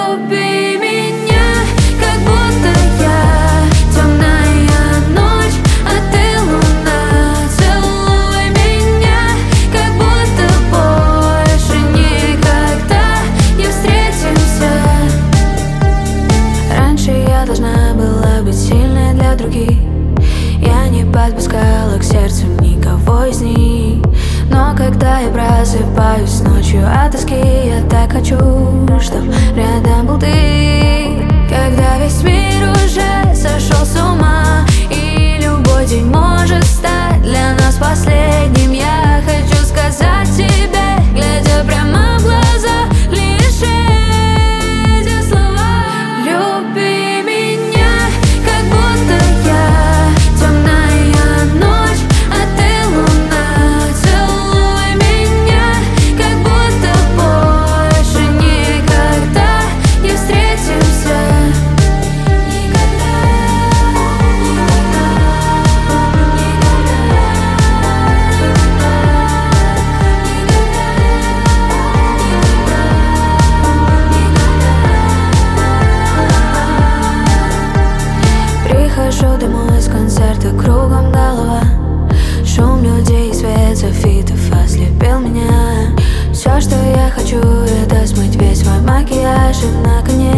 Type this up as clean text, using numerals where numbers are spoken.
Люби меня, как будто я темная ночь, а ты луна. Целуй меня, как будто больше никогда не встретимся. Раньше я должна была быть сильной для других. Я не подпускала к сердцу никого из них. Но когда я просыпаюсь ночью от тоски, я так хочу, чтоб рядом был ты. Когда весь мир уже сошел с ума, и любой день может стать для нас последним, я хочу сказать тебе, глядя прямо в глаза, лишь эти слова. Люби меня, как будто я темная ночь, а ты луна. Целуй меня, как будто больше никогда не встретимся. Прихожу домой с концерта, кругом голова. Шум людей, свет софитов ослепил меня. Все, что я хочу, это смыть весь свой макияж и наконец